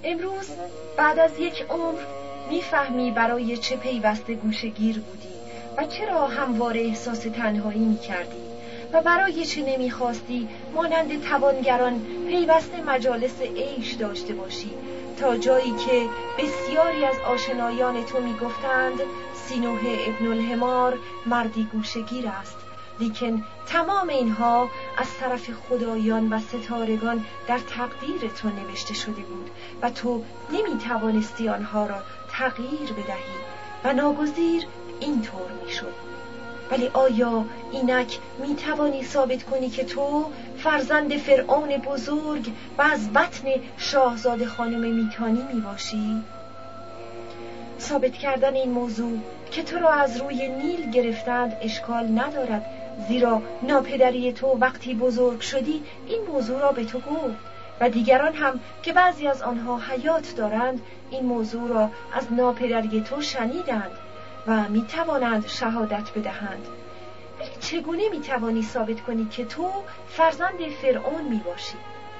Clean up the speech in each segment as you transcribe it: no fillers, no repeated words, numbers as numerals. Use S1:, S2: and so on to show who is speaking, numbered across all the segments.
S1: امروز بعد از یک عمر میفهمی برای چه پیوسته گوشه‌گیر بودی و چرا همواره احساس تنهایی میکردی و برای چه نمیخواستی مانند توانگران پیوسته مجالس عیش داشته باشی، تا جایی که بسیاری از آشنایان تو میگفتند سینوح ابن الحمار مردی گوشه‌گیر است، لیکن تمام اینها از طرف خدایان و ستارگان در تقدیر تو نوشته شده بود و تو نمیتوانستی آنها را تغییر بدهی و ناگزیر اینطور میشد. ولی آیا اینک میتوانی ثابت کنی که تو فرزند فرعون بزرگ و از بطن شاهزاده خانم میتانی میباشی؟ ثابت کردن این موضوع که تو را از روی نیل گرفتند اشکال ندارد، زیرا ناپدری تو وقتی بزرگ شدی این موضوع را به تو گفت و دیگران هم که بعضی از آنها حیات دارند این موضوع را از ناپدری تو شنیدند و میتوانند شهادت بدهند. ولی چگونه میتوانی ثابت کنی که تو فرزند فرعون میباشی؟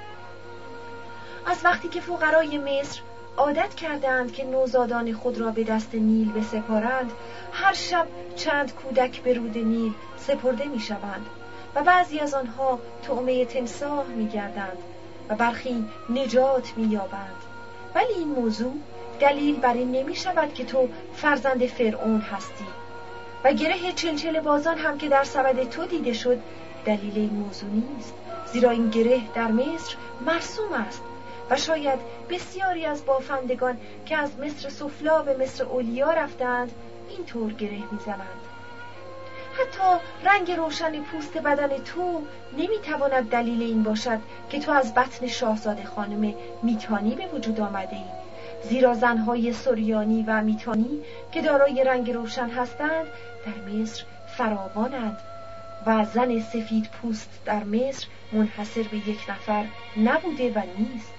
S1: از وقتی که فقرای مصر عادت کردند که نوزادان خود را به دست نیل بسپارند، هر شب چند کودک به رود نیل سپرده میشوند و بعضی از آنها طعمه تمساح میگردند و برخی نجات مییابند. ولی این موضوع دلیل بر این نمی شود که تو فرزند فرعون هستی و گره چلچل بازان هم که در سبد تو دیده شد دلیل این موضوع نیست، زیرا این گره در مصر مرسوم است و شاید بسیاری از بافندگان که از مصر سفلا به مصر علیا رفتند اینطور گره میزنند. حتی رنگ روشن پوست بدن تو نمیتواند دلیل این باشد که تو از بطن شاهزاده خانم میتانی به وجود آمده ای، زیرا زنهای سوریانی و میتانی که دارای رنگ روشن هستند در مصر فراوانند و زن سفید پوست در مصر منحصر به یک نفر نبوده و نیست.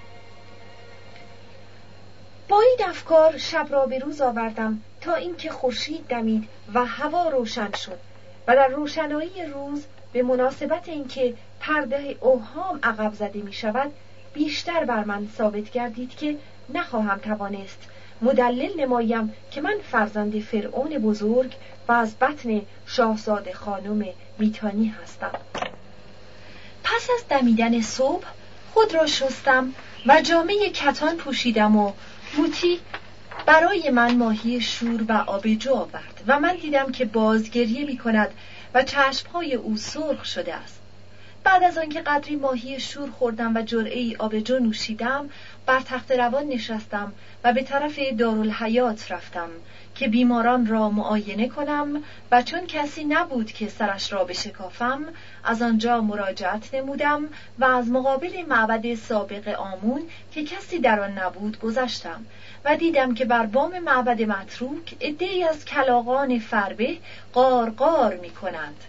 S1: با این افکار شب را به روز آوردم تا اینکه خورشید دمید و هوا روشن شد و در روشنایی روز به مناسبت اینکه پرده اوهام عقب زده می شود بیشتر بر من ثابت گردید که نخواهم توانست مدلل نمایم که من فرزند فرعون بزرگ و از بطن شاهزاده خانم میتانی هستم. پس از دمیدن صبح خود را شستم و جامه کتان پوشیدم و موتی برای من ماهی شور و آبجو آورد و من دیدم که بازگریه می کند و چشمهای او سرخ شده است. بعد از آنکه قدری ماهی شور خوردم و جرعه‌ای آبجو نوشیدم بر تخت روان نشستم و به طرف دارالحیات رفتم که بیماران را معاینه کنم و چون کسی نبود که سرش را بشکافم از آنجا مراجعت نمودم و از مقابل معبد سابق آمون که کسی در آن نبود گذشتم و دیدم که بر بام معبد متروک عده‌ای از کلاغان فربه قار می کنند.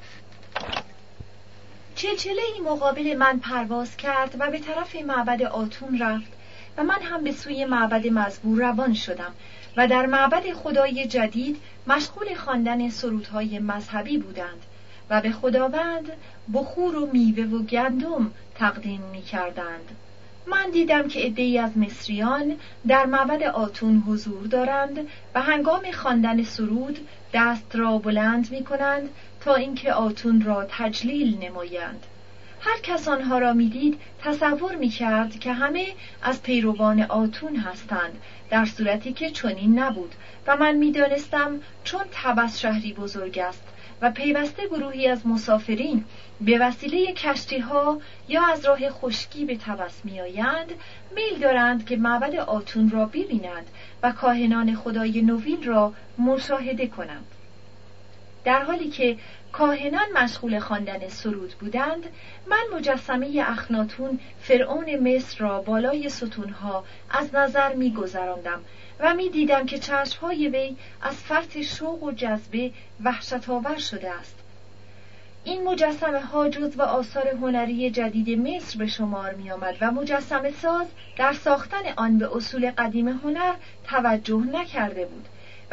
S1: چلچله‌ای مقابل من پرواز کرد و به طرف معبد آتون رفت و من هم به سوی معبد مزبور روان شدم و در معبد خدای جدید مشغول خواندن سرودهای مذهبی بودند و به خداوند بخور و میوه و گندم تقدیم می کردند. من دیدم که عده‌ای از مصریان در معبد آتون حضور دارند و هنگام خواندن سرود دست را بلند می کنند تا اینکه آتون را تجلیل نمایند. هر کس آنها را می دید تصور می کرد که همه از پیروان آتون هستند، در صورتی که چنین نبود و من می دانستم چون طبس شهری بزرگ است و پیوسته گروهی از مسافرین به وسیله کشتی‌ها یا از راه خشکی به طبس می‌آیند، میل دارند که معبد آتون را ببینند و کاهنان خدای نوین را مشاهده کنند. در حالی که کاهنان مشغول خواندن سرود بودند، من مجسمه اخناتون فرعون مصر را بالای ستونها از نظر می‌گذراندم و می‌دیدم که چشم‌های وی از فرط شوق و جذبه وحشت‌آور شده است. این مجسمه ها جزو آثار هنری جدید مصر به شمار می آمد و مجسمه ساز در ساختن آن به اصول قدیم هنر توجه نکرده بود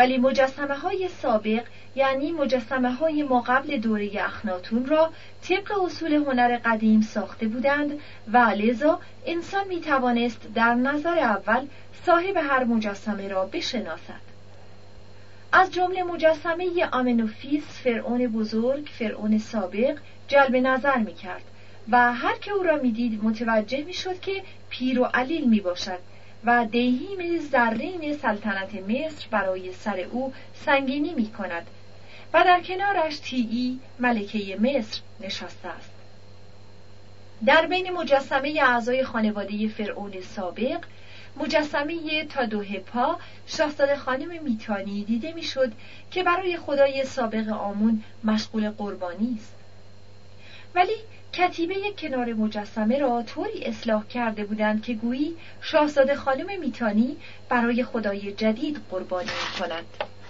S1: ولی مجسمه های سابق یعنی مجسمه های ما قبل دوره اخناتون را طبق اصول هنر قدیم ساخته بودند و لذا انسان می توانست در نظر اول صاحب هر مجسمه را بشناسد. از جمله مجسمه آمنوفیس فرعون بزرگ، فرعون سابق، جلب نظر می کرد و هر که او را می دید متوجه می شد که پیر و علیل می باشد و دیهیم زرین سلطنت مصر برای سر او سنگینی می کند و در کنارش تیئی ملکه مصر نشسته است. در بین مجسمه اعضای خانواده فرعون سابق، مجسمه تادوهپا شاهزاده خانم میتانی دیده میشد که برای خدای سابق آمون مشغول قربانی است. ولی کتیبه کنار مجسمه را طوری اصلاح کرده بودند که گویی شاهزاده خانم میتانی برای خدای جدید قربانی می‌کند.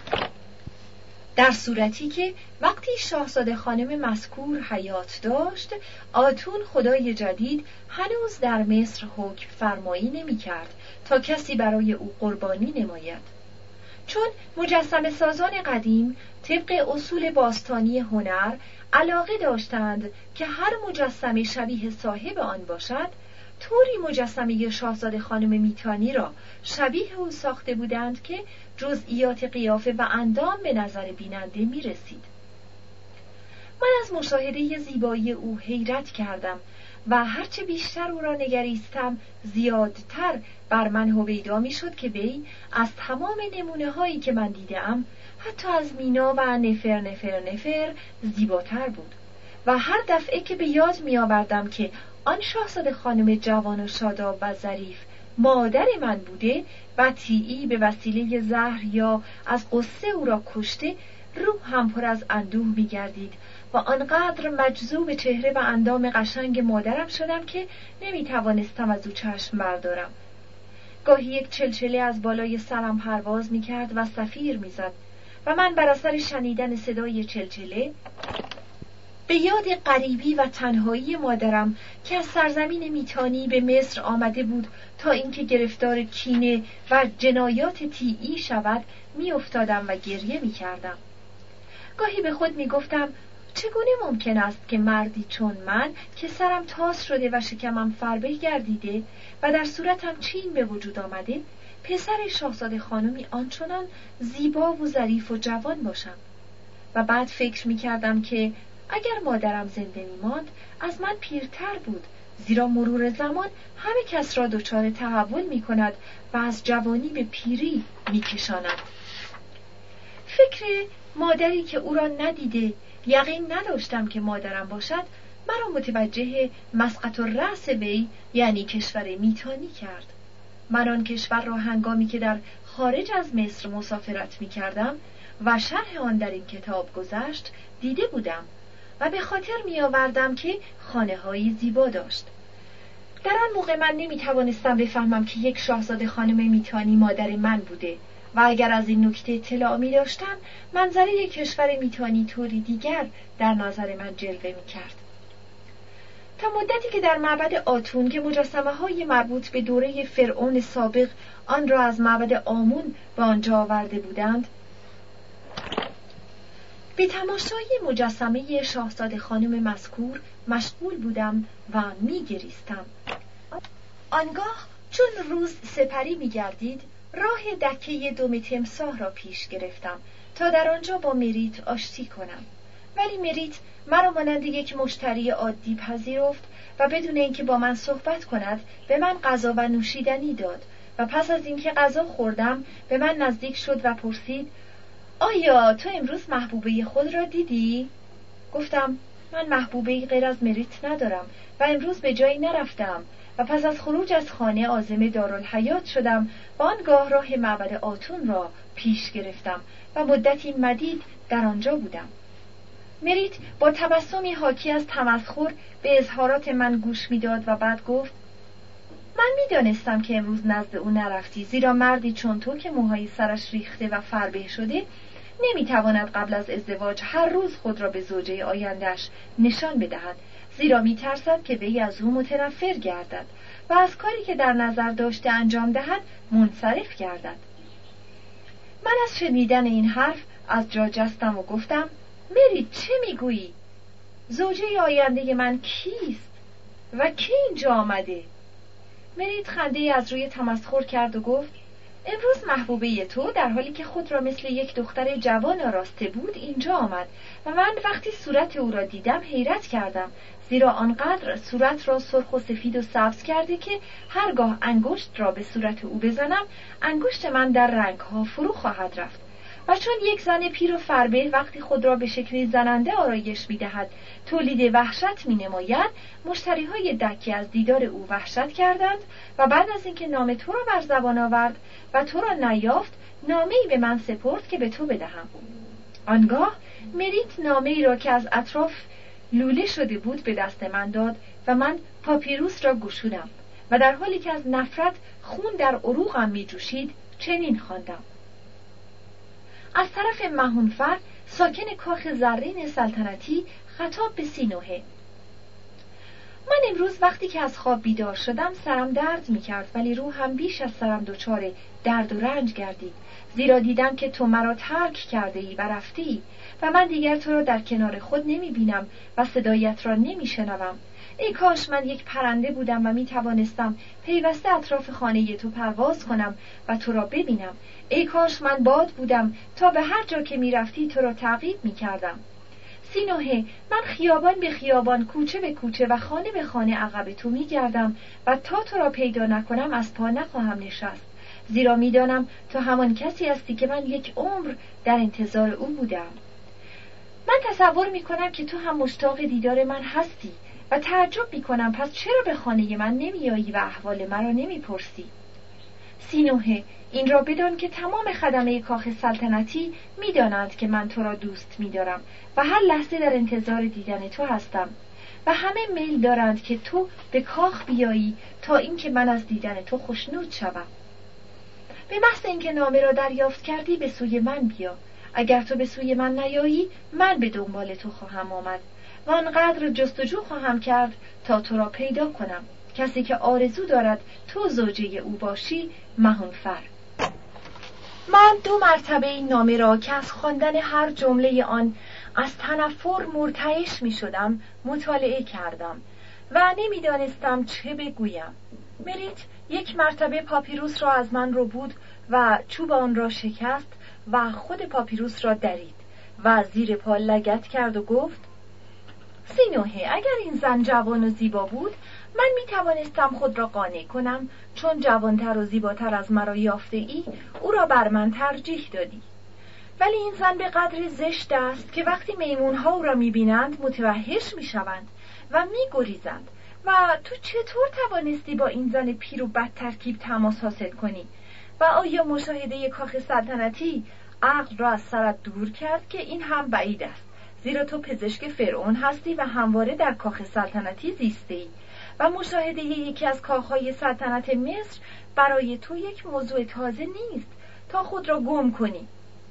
S1: در صورتی که وقتی شاهزاده خانم مذکور حیات داشت، آتون خدای جدید هنوز در مصر حکم فرمایی نمی کرد تا کسی برای او قربانی نماید. چون مجسمه سازان قدیم طبق اصول باستانی هنر علاقه داشتند که هر مجسمه شبیه صاحب آن باشد، طوری مجسمه شاهزاده خانم میتانی را شبیه او ساخته بودند که جزئیات قیافه و اندام به نظر بیننده می رسید. من از مشاهده زیبایی او حیرت کردم و هرچه بیشتر او را نگریستم زیادتر بر من هویدا می شد که وی از تمام نمونه هایی که من دیدم حتی از مینا و نفر زیباتر بود و هر دفعه که به یاد می آوردم که آن شاهزاده خانم جوان و شاداب و ظریف مادر من بوده و تیئی به وسیله زهر یا از غصه او را کشته، روح هم پر از اندوه می گردید و آنقدر مجذوب چهره و اندام قشنگ مادرم شدم که نمی توانستم از او چشم بردارم. گاهی یک چلچله از بالای سرم پرواز می کرد و صفیر می زد و من بر اثر شنیدن صدای چلچله به یاد غریبی و تنهایی مادرم که از سرزمین میتانی به مصر آمده بود تا اینکه گرفتار کینه و جنایات تیئی شود می افتادم و گریه می کردم. گاهی به خود می گفتم چگونه ممکن است که مردی چون من که سرم تاس شده و شکمم فربه گردیده و در صورتم چین به وجود آمده، پسر شاهزاده خانمی آنچنان زیبا و ظریف و جوان باشم. و بعد فکر می کردم که اگر مادرم زنده می ماند از من پیرتر بود، زیرا مرور زمان همه کس را دچار تحول می کند و از جوانی به پیری می کشاند. فکر مادری که او را ندیده یقین نداشتم که مادرم باشد مرا متوجه مسقط الرأس وی یعنی کشور میتانی کرد. من آن کشور را هنگامی که در خارج از مصر مسافرت می کردم و شرح آن در این کتاب گذشت دیده بودم و به خاطر می آوردم که خانه‌های زیبا داشت. در آن موقع من نمی توانستم بفهمم که یک شاهزاده خانم میتانی مادر من بوده و اگر از این نکته اطلاع می داشتم منظره کشور میتانی طوری دیگر در نظر من جلوه می کرد. تا مدتی که در معبد آتون که مجسمه های مربوط به دوره فرعون سابق آن را از معبد آمون به آنجا آورده بودند، به تماشای مجسمه شاهزاده خانم مذکور مشغول بودم و می گریستم. آنگاه چون روز سپری می گردید راه دکه دم تمساح را پیش گرفتم تا در آنجا با مریت آشتی کنم، ولی مریت مرا مانند یک مشتری عادی پذیرفت و بدون اینکه با من صحبت کند به من غذا و نوشیدنی داد و پس از اینکه غذا خوردم به من نزدیک شد و پرسید آیا تو امروز محبوبه خود را دیدی؟ گفتم من محبوبه‌ای غیر از مریت ندارم و امروز به جایی نرفتم و پس از خروج از خانه عازم دارالحیات شدم و آنگاه راه معبد آتون را پیش گرفتم و مدتی مدید در آنجا بودم. مریت با تبسمی حاکی از تمسخر به اظهارات من گوش میداد و بعد گفت من میدانستم که امروز نزد او نرفتی، زیرا مردی چون تو که موهای سرش ریخته و فربه شده نمیتواند قبل از ازدواج هر روز خود را به زوجه آینده‌اش نشان بدهد، زیرا میترسد که وی از او متنفر گردد و از کاری که در نظر داشته انجام دهد منصرف گردد. من از شنیدن این حرف از جا جستم و گفتم مریت چه میگویی؟ زوجه آینده من کیست؟ و کی اینجا آمده؟ مریت خنده از روی تمسخر کرد و گفت امروز محبوبه تو در حالی که خود را مثل یک دختر جوان آراسته بود اینجا آمد و من وقتی صورت او را دیدم حیرت کردم، زیرا آنقدر صورت را سرخ و سفید و سبز کرده که هرگاه انگشت را به صورت او بزنم انگشت من در رنگها فرو خواهد رفت. و چون یک زن پیر و فربه وقتی خود را به شکلی زننده آرایش می‌دهد تولید وحشت می‌نماید، مشتری‌های دکی از دیدار او وحشت کردند و بعد از اینکه نام تو را بر زبان آورد و تو را نیافت نامه‌ای به من سپرد که به تو بدهم. آنگاه مریت نامه‌ای را که از اطراف لوله شده بود به دست من داد و من پاپیروس را گشودم و در حالی که از نفرت خون در عروقم می‌جوشید چنین خواندم: از طرف مهونفر ساکن کاخ زرین سلطنتی خطاب به سینوهه. من امروز وقتی که از خواب بیدار شدم سرم درد می‌کرد، ولی روحم بیش از سرم دچار درد و رنج گردید، زیرا دیدم که تو مرا ترک کرده ای و رفته ای و من دیگر تو را در کنار خود نمی‌بینم و صدایت را نمی‌شنوم. ای کاش من یک پرنده بودم و می‌توانستم پیوسته اطراف خانه تو پرواز کنم و تو را ببینم. ای کاش من باد بودم تا به هر جا که می‌رفتی تو را تعقیب می‌کردم. سینوهه، من خیابان به خیابان، کوچه به کوچه و خانه به خانه عقب تو می‌گردم و تا تو را پیدا نکنم از پا نخواهم نشست، زیرا می‌دانم تو همان کسی هستی که من یک عمر در انتظار او بودم. من تصور می‌کنم که تو هم مشتاق دیدار من هستی و تعجب می‌کنم پس چرا به خانه من نمی‌آیی و احوال مرا نمی‌پرسی؟ سینوهه، این را بدان که تمام خدمه کاخ سلطنتی می‌دانند که من تو را دوست می‌دارم و هر لحظه در انتظار دیدن تو هستم و همه میل دارند که تو به کاخ بیایی تا اینکه من از دیدن تو خوشنود شوم. به محض اینکه نامه را دریافت کردی به سوی من بیا. اگر تو به سوی من نیایی من به دنبال تو خواهم آمد و آنقدر جستجو خواهم کرد تا تو را پیدا کنم. کسی که آرزو دارد تو زوجه او باشی، مهونفر. من 2 مرتبه این نامه را که از خواندن هر جمله آن از تنفر مرتعش می شدم مطالعه کردم و نمیدانستم چه بگویم. مریت 1 مرتبه پاپیروس را از من ربود و چوب آن را شکست و خود پاپیروس را درید و زیر پا لگد کرد و گفت: سینوهه، اگر این زن جوان و زیبا بود من می توانستم خود را قانع کنم، چون جوانتر و زیباتر از مرا یافته ای او را بر من ترجیح دادی. ولی این زن به قدر زشت است که وقتی میمونها او را می بینند متوحش می شوند و می گریزند و تو چطور توانستی با این زن پیر و بد ترکیب تماس حاصل کنی؟ و آیا مشاهده کاخ سلطنتی عقل را از سرت دور کرد که این هم بعید است، زیرا تو پزشک فرعون هستی و همواره در کاخ سلطنتی زیستی و مشاهده یکی از کاخهای سلطنت مصر برای تو یک موضوع تازه نیست تا خود را گم کنی.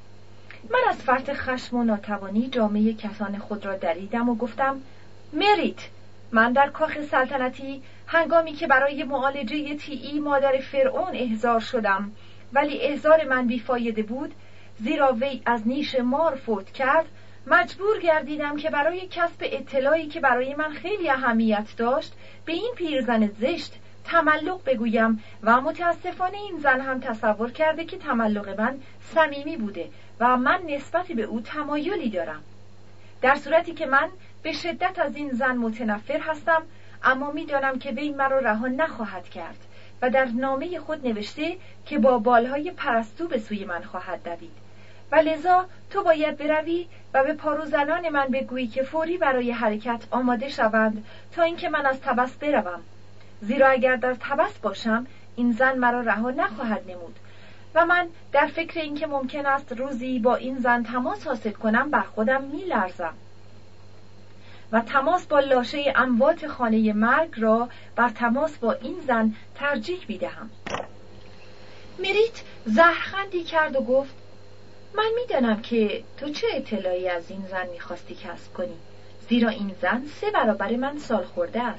S1: من از فرط خشم و ناتوانی جامه کتان خود را دریدم و گفتم: مریت، من در کاخ سلطنتی هنگامی که برای معالجه تیئی مادر فرعون احضار شدم، ولی احضار من بیفایده بود، زیرا وی از نیش مار فوت کرد، مجبور گردیدم که برای کسب اطلاعی که برای من خیلی اهمیت داشت به این پیرزن زشت تملق بگویم و متاسفانه این زن هم تصور کرده که تملق من صمیمی بوده و من نسبت به او تمایلی دارم، در صورتی که من به شدت از این زن متنفر هستم، اما میدانم که وی مرا رها نخواهد کرد و در نامه خود نوشته که با بالهای پرستو به سوی من خواهد دوید و لذا تو باید بروی و به پاروزنان من بگویی که فوری برای حرکت آماده شوند تا اینکه من از طبس بروم، زیرا اگر در طبس باشم این زن مرا رها نخواهد نمود و من در فکر اینکه ممکن است روزی با این زن تماس حاصل کنم بر خودم می‌لرزم و تماس با لاشه اموات خانه مرگ را بر تماس با این زن ترجیح می‌دهم. مریت زهرخندی کرد و گفت: من می‌دانم که تو چه اطلاعی از این زن می‌خواستی کسب کنی، زیرا این زن 3 برابر من سال خورده است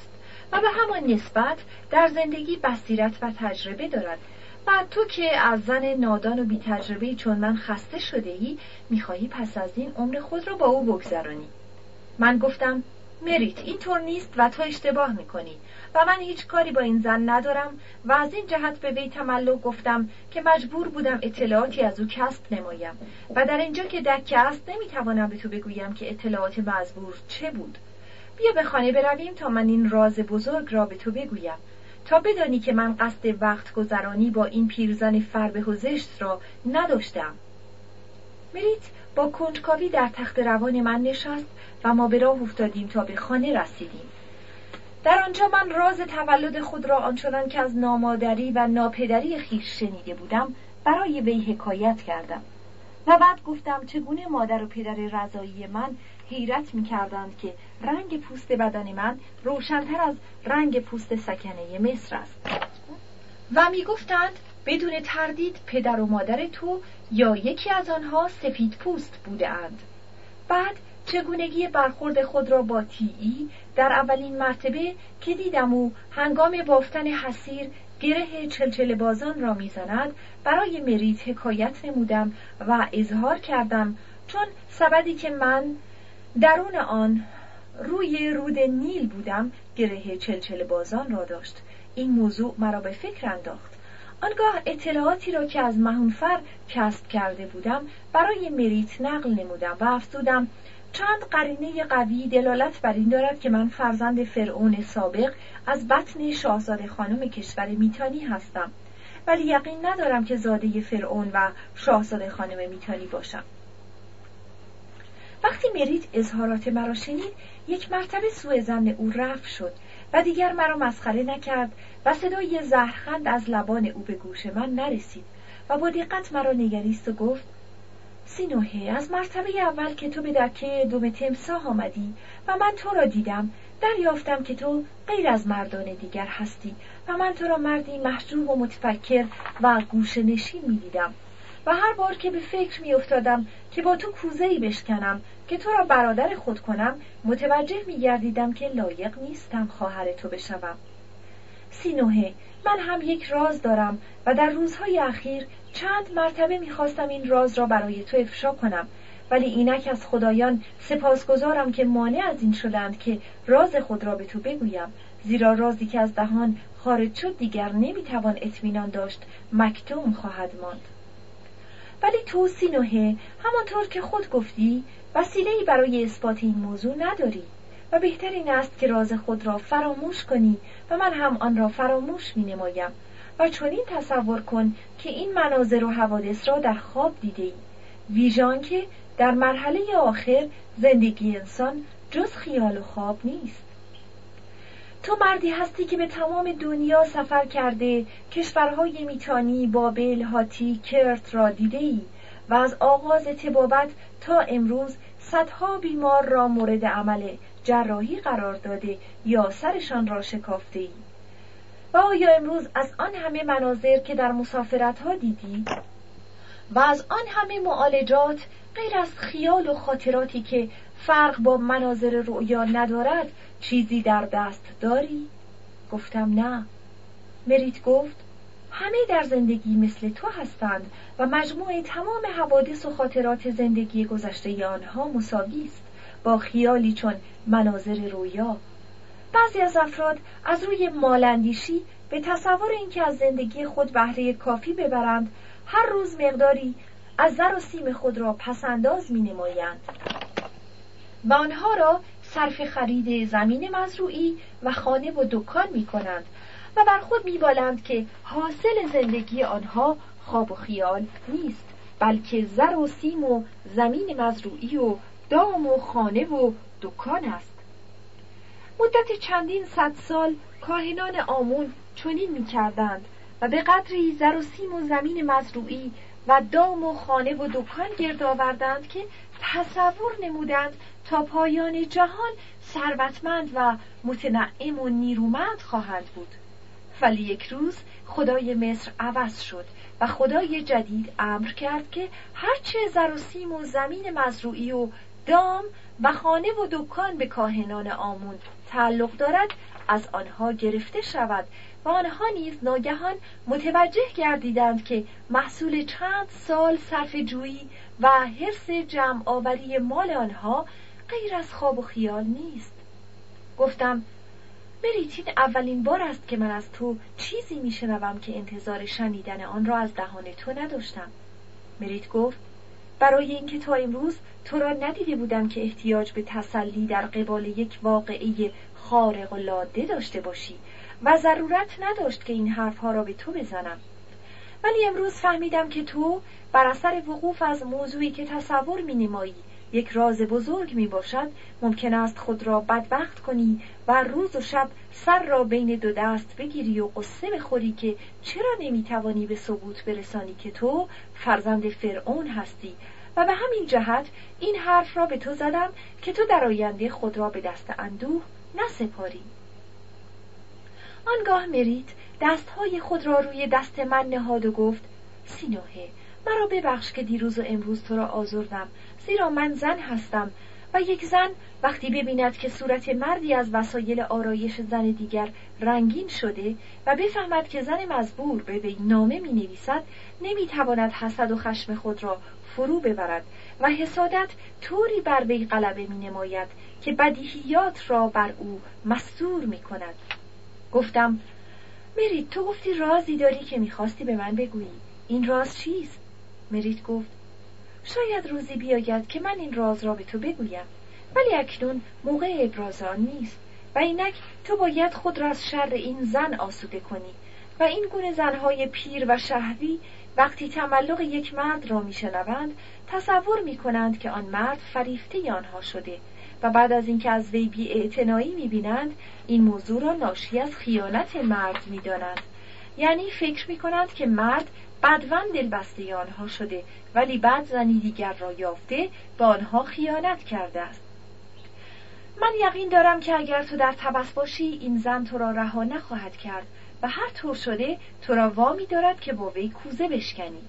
S1: و به همان نسبت در زندگی بصیرت و تجربه دارد. و تو که از زن نادان و بی تجربه چون من خسته شده ای، میخواهی پس از این عمر خود را با او بگذرانی. من گفتم مریت، این طور نیست و تو اشتباه میکنی و من هیچ کاری با این زن ندارم و از این جهت به وی تملق گفتم که مجبور بودم اطلاعاتی از او کسب نمایم و در اینجا که دکه است نمیتوانم به تو بگویم که اطلاعات مزبور چه بود. بیا به خانه برویم تا من این راز بزرگ را به تو بگویم، تا بدانی که من قصد وقت گذرانی با این پیرزن فربه و زشت را نداشتم. مریت با کنجکاوی در تخت روان من نشست و ما به راه افتادیم تا به خانه رسیدیم. در آنجا من راز تولد خود را آنچنان که از نامادری و ناپدری خویش شنیده بودم برای وی حکایت کردم و بعد گفتم چگونه مادر و پدر رضایی من حیرت می‌کردند که رنگ پوست بدن من روشن‌تر از رنگ پوست سکنه مصر است و می‌گفتند بدون تردید پدر و مادر تو یا یکی از آنها سفید پوست بوده‌اند. بعد چگونگی برخورد خود را با تیئی در اولین مرتبه که دیدم او هنگام بافتن حصیر گره چلچل بازان را میزند برای مریت حکایت نمودم و اظهار کردم، چون سبدی که من درون آن روی رود نیل بودم گره چلچل بازان را داشت. این موضوع مرا به فکر انداخت. آنگاه اطلاعاتی را که از مهونفر کسب کرده بودم برای مریت نقل نمودم و افزودم چند قرینه قوی دلالت بر این دارد که من فرزند فرعون سابق از بطن شاهزاده خانم کشور میتانی هستم، ولی یقین ندارم که زاده فرعون و شاهزاده خانم میتانی باشم. وقتی مریت اظهارات مرا شنید یک مرتبه سوء ظن او رفع شد و دیگر مرا مسخره نکرد و صدای زهرخند از لبان او به گوش من نرسید و با دقت مرا نگریست و گفت سینوهه، از مرتبه اول که تو به دکه دوم تمساح آمدی و من تو را دیدم دریافتم که تو غیر از مردان دیگر هستی و من تو را مردی محجوب و متفکر و گوشه نشین می دیدم و هر بار که به فکر می افتادم که با تو کوزه‌ای بشکنم که تو را برادر خود کنم متوجه می گردیدم که لایق نیستم خواهر تو بشوم. سینوهه، من هم یک راز دارم و در روزهای اخیر چند مرتبه می‌خواستم این راز را برای تو افشا کنم، ولی اینک از خدایان سپاسگزارم که مانع از این شدند که راز خود را به تو بگویم، زیرا رازی که از دهان خارج شد دیگر نمی‌توان اطمینان داشت مکتوم خواهد ماند. ولی تو سینوهه، همانطور که خود گفتی وسیله‌ای برای اثبات این موضوع نداری و بهتر این است که راز خود را فراموش کنی و من هم آن را فراموش می نمایم و چنین تصور کن که این مناظر و حوادث را در خواب دیده ای، ویژان که در مرحله آخر زندگی انسان جز خیال و خواب نیست. تو مردی هستی که به تمام دنیا سفر کرده، کشورهای میتانی، بابل، هاتی، کرت را دیده ای و از آغاز طبابت تا امروز صدها بیمار را مورد عمل جراحی قرار داده یا سرشان را شکافته ای. و آیا امروز از آن همه مناظر که در مسافرت‌ها دیدی و از آن همه معالجات غیر از خیال و خاطراتی که فرق با مناظر رؤیا ندارد چیزی در دست داری؟ گفتم نه. مریت گفت همه در زندگی مثل تو هستند و مجموع تمام حوادث و خاطرات زندگی گذشته آنها مساوی است با خیالی چون مناظر رویا. بعضی از افراد از روی مالاندیشی به تصور اینکه از زندگی خود بهره کافی ببرند هر روز مقداری از زر و سیم خود را پسنداز می نمایند و آنها را صرف خرید زمین مزروعی و خانه و دکان می کنند و بر خود می بالند که حاصل زندگی آنها خواب و خیال نیست، بلکه زر و سیم و زمین مزروعی و دام و خانه و دکان است. مدت چندین صد سال کاهنان آمون چنین می کردند و به قدری زر و سیم و زمین مزروعی و دام و خانه و دکان گرد آوردند که تصور نمودند تا پایان جهان ثروتمند و متنعم و نیرومند خواهد بود. ولی یک روز خدای مصر عوض شد و خدای جدید امر کرد که هرچه زر و سیم و زمین مزروعی و دام و خانه و دکان به کاهنان آمون تعلق دارد از آنها گرفته شود و آنها نیز ناگهان متوجه گردیدند که محصول چند سال صرف جویی و حرص جمع آوری مال آنها غیر از خواب و خیال نیست. گفتم مریت، این اولین بار است که من از تو چیزی میشنوم که انتظار شنیدن آن را از دهان تو نداشتم. مریت گفت برای اینکه تا امروز تو را ندیده بودم که احتیاج به تسلی در قبال یک واقعه خارق العاده داشته باشی و ضرورت نداشت که این حرفها را به تو بزنم. ولی امروز فهمیدم که تو بر اثر وقوف از موضوعی که تصور می‌نمایی یک راز بزرگ میباشد، ممکن است خود را بدبخت کنی و روز و شب سر را بین دو دست بگیری و قصه بخوری که چرا نمیتوانی به ثبوت برسانی که تو فرزند فرعون هستی و به همین جهت این حرف را به تو زدم که تو در آینده خود را به دست اندوه نسپاری. آنگاه مریت دستهای خود را روی دست من نهاد و گفت سینوهه، مرا ببخش که دیروز و امروز تو را آزردم، زیرا من زن هستم و یک زن وقتی ببیند که صورت مردی از وسایل آرایش زن دیگر رنگین شده و بفهمد که زن مزبور به وی نامه می نویسد، نمی تواند حسد و خشم خود را فرو ببرد و حسادت طوری بر وی غلبه می نماید که بدیهیات را بر او مستور می کند. گفتم مریت، تو گفتی رازی داری که می‌خواستی به من بگویی. این راز چیست؟ مریت گفت شاید روزی بیاید که من این راز را به تو بگویم، ولی اکنون موقع ابراز آن نیست و اینک تو باید خود را از شر این زن آسوده کنی و این گونه زنهای پیر و شهوی وقتی تملق یک مرد را میشنوند تصور میکنند که آن مرد فریفته آنها شده و بعد از اینکه از وی بی‌اعتنایی میبینند این موضوع را ناشی از خیانت مرد میدانند. یعنی فکر میکنند که مرد بدون دلبسته آنها شده ولی بعد زنی دیگر را یافته به آنها خیانت کرده است. من یقین دارم که اگر تو در تبس باشی این زن تو را رها نخواهد کرد و هر طور شده تو را وامی دارد که با وی کوزه بشکنی.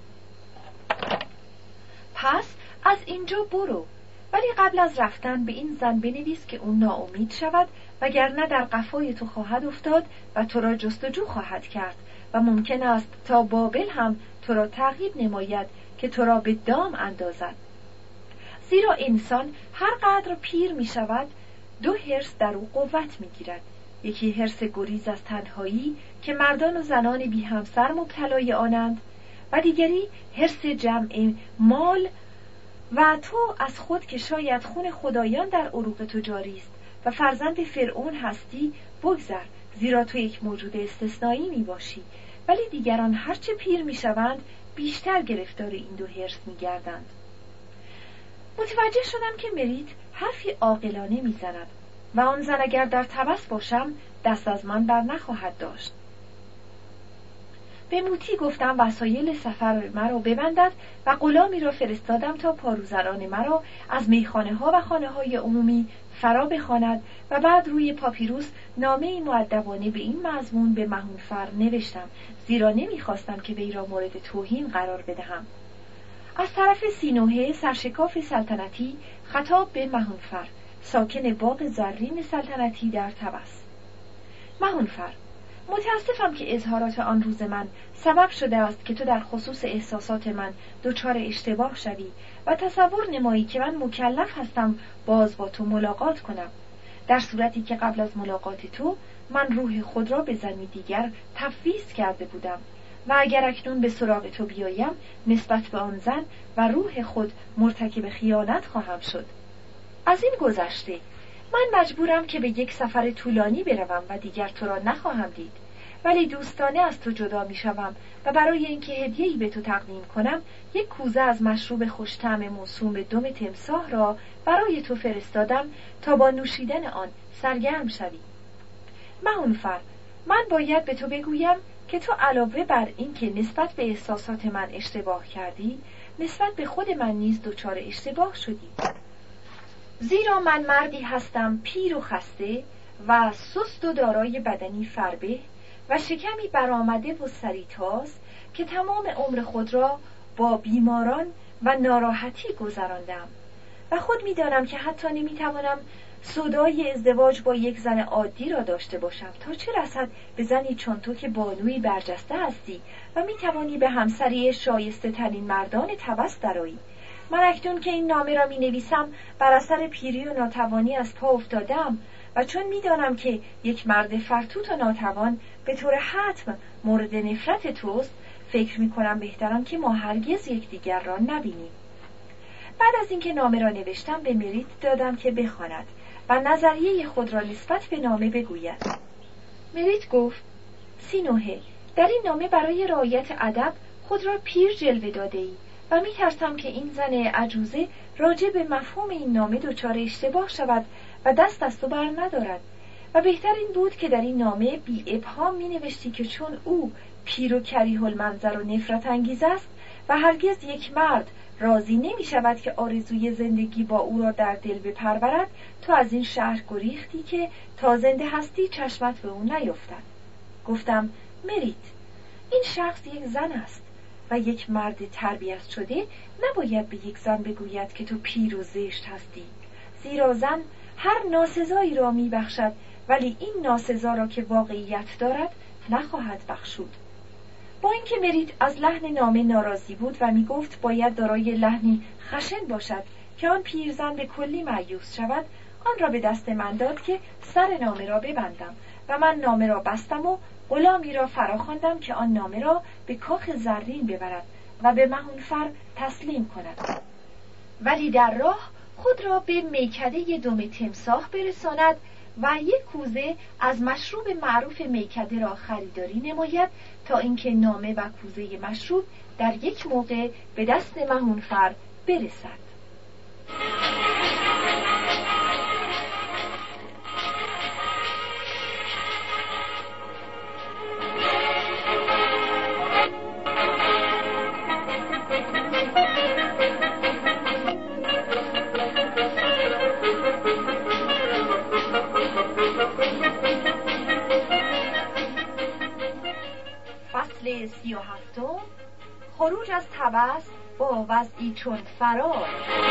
S1: پس از اینجا برو، ولی قبل از رفتن به این زن بنویس که اون ناامید شود وگرنه در قفای تو خواهد افتاد و تو را جستجو خواهد کرد و ممکن است تا بابل هم تو را تعقیب نماید که تو را به دام اندازد. زیرا انسان هر قدر پیر می شود دو حرص در او قوت می گیرد. یکی حرص گریز از تنهایی که مردان و زنان بی همسر مبتلای آنند و دیگری حرص جمع مال و تو از خود که شاید خون خدایان در عروق تو جاری است و فرزند فرعون هستی بگذر، زیرا تو یک موجود استثنایی می باشی، ولی دیگران هرچه پیر می شوند بیشتر گرفتار این دو حرص می گردند. متوجه شدم که مریت حرفی عاقلانه می زند و آن زن اگر در تبس باشم دست از من بر نخواهد داشت. به موتی گفتم وسایل سفر مرا ببندد و غلامی را فرستادم تا پاروزران مرا از میخانه ها و خانه های عمومی فرا بخواند و بعد روی پاپیروس نامه‌ای مؤدبانه به این مضمون به مهونفر نوشتم، زیرا نمیخواستم که وی را مورد توهین قرار بدهم. از طرف سینوهه سرشکاف سلطنتی خطاب به مهونفر، ساکن باغ زرین سلطنتی در طبس. مهونفر، متاسفم که اظهارات آن روز من سبب شده است که تو در خصوص احساسات من دچار اشتباه شوی و تصور نمایی که من مکلف هستم باز با تو ملاقات کنم، در صورتی که قبل از ملاقات تو من روح خود را به زنی دیگر تفویض کرده بودم و اگر اکنون به سراغ تو بیایم نسبت به آن زن و روح خود مرتکب خیانت خواهم شد. از این گذشته من مجبورم که به یک سفر طولانی بروم و دیگر تو را نخواهم دید، ولی دوستانه از تو جدا می شوم و برای اینکه هدیه‌ای به تو تقدیم کنم یک کوزه از مشروب خوش‌طعم موسوم به دم تمساح را برای تو فرستادم تا با نوشیدن آن سرگرم شوی. مهونفر، من باید به تو بگویم که تو علاوه بر این که نسبت به احساسات من اشتباه کردی، نسبت به خود من نیز دچار اشتباه شدی. زیرا من مردی هستم پیر و خسته و سست و دارای بدنی فربه و شکمی برآمده و سریتاز که تمام عمر خود را با بیماران و ناراحتی گذراندم و خود می‌دانم که حتی نمی‌توانم سودای ازدواج با یک زن عادی را داشته باشم، تا چه رسد به زنی چون تو که بانوی برجسته هستی و می توانی به همسری شایسته ترین مردان طبس درآیی. من اکنون که این نامه را می نویسم بر اثر پیری و ناتوانی از پا افتادم و چون می دانم که یک مرد فرتوت و ناتوان به طور حتم مورد نفرت توست، فکر می کنم بهترم که ما هرگز یکدیگر را نبینیم. بعد از اینکه نامه را نوشتم به مریت دادم که بخواند و نظریه خود را نسبت به نامه بگوید. مریت گفت: سینوهه، در این نامه برای رعایت ادب خود را پیر جلوه داده ای و می ترسم که این زن عجوزه راجع به مفهوم این نامه دچار اشتباه شود و دست از تو بر ندارد و بهتر این بود که در این نامه بی ابهام می نوشتی که چون او پیر و کریه المنظر و نفرت انگیز است و هرگز یک مرد راضی نمی شود که آرزوی زندگی با او را در دل بپرورد، تو از این شهر گریختی که تا زنده هستی چشمت به او نیفتد. گفتم: مریت، این شخص یک زن است و یک مرد تربیت شده نباید به یک زن بگوید که تو پیر و زشت هستی، زیرا زن هر ناسزایی را می بخشد ولی این ناسزا را که واقعیت دارد نخواهد بخشود. با اینکه مریت از لحن نامه ناراضی بود و می گفت باید دارای لحنی خشن باشد که آن پیرزن به کلی مایوس شود، آن را به دست من داد که سر نامه را ببندم و من نامه را بستم و غلامی را فراخواندم که آن نامه را به کاخ زرین ببرد و به مهونفر تسلیم کند، ولی در راه خود را به میکده دم تمساح برساند و یک کوزه از مشروب معروف میکده را خریداری نماید تا اینکه نامه و کوزه مشروب در یک موقع به دست مهونفر برسد. فصل 37 خروج از طبس با وضعی چون فرار.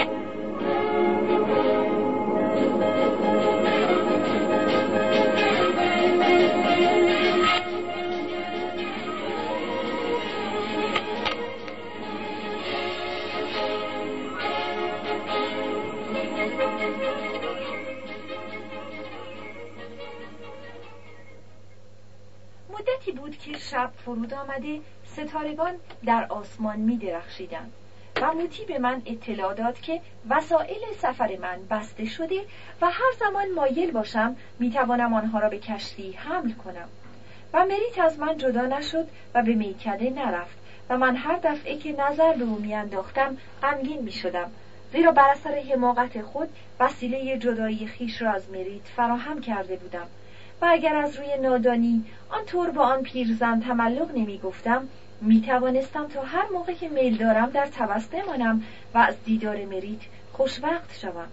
S1: مدتی بود که شب فرود آمده ستارگان در آسمان می درخشیدند و موتی به من اطلاع داد که وسایل سفر من بسته شده و هر زمان مایل باشم می توانم آنها را به کشتی حمل کنم و مریت از من جدا نشد و به میکده نرفت و من هر دفعه که نظر به او می انداختم غمگین می شدم، زیرا بر اثر حماقت خود وسیله جدایی خیش را از مریت فراهم کرده بودم و اگر از روی نادانی آنطور با آن پیرزن تملق نمی گفتم می توانستم تا هر موقع که میل دارم در طبس بمانم و از دیدار مریت خوشوقت شوم.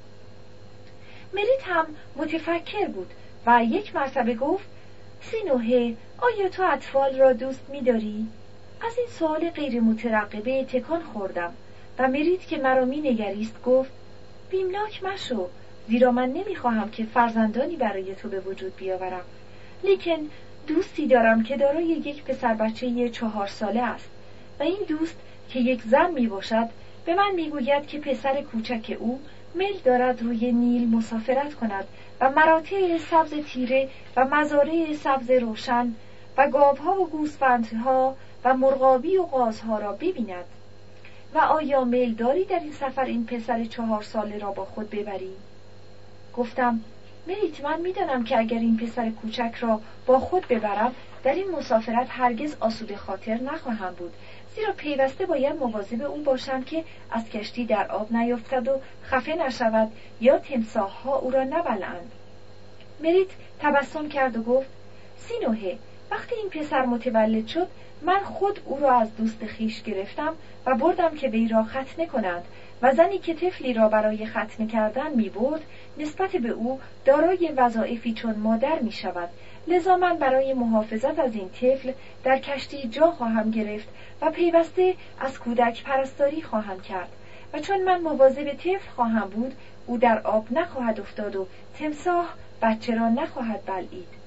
S1: مریت هم متفکر بود و یک مرتبه گفت: سینوهه، آیا تو اطفال را دوست می داری؟ از این سوال غیر مترقبه تکان خوردم و مریت که مرا می نگریست گفت: بیمناک مشو، زیرا من نمیخواهم که فرزندانی برای تو به وجود بیاورم، لیکن دوستی دارم که دارای یک پسر بچه 4 ساله است و این دوست که یک زن می باشد به من میگوید که پسر کوچک او میل دارد روی نیل مسافرت کند و مراتع سبز تیره و مزارع سبز روشن و گاوها و گوسفندها و مرغابی و قازها را ببیند. و آیا میل داری در این سفر این پسر 4 ساله را با خود ببری؟ گفتم: مریت، من میدانم که اگر این پسر کوچک را با خود ببرم در این مسافرت هرگز آسوده خاطر نخواهم بود، زیرا پیوسته باید مواظب او باشم که از کشتی در آب نیفتد و خفه نشود یا تمساح‌ها او را نبلعند. مریت تبسم کرد و گفت: سینوهه، وقتی این پسر متولد شد من خود او را از دوست خیش گرفتم و بردم که وی را ختنه کنند و زنی که طفلی را برای ختنه کردن می برد نسبت به او دارای وظایفی چون مادر می شود، لذا من برای محافظت از این طفل در کشتی جا خواهم گرفت و پیوسته از کودک پرستاری خواهم کرد و چون من مواظب طفل خواهم بود او در آب نخواهد افتاد و تمساح بچه را نخواهد بلعید.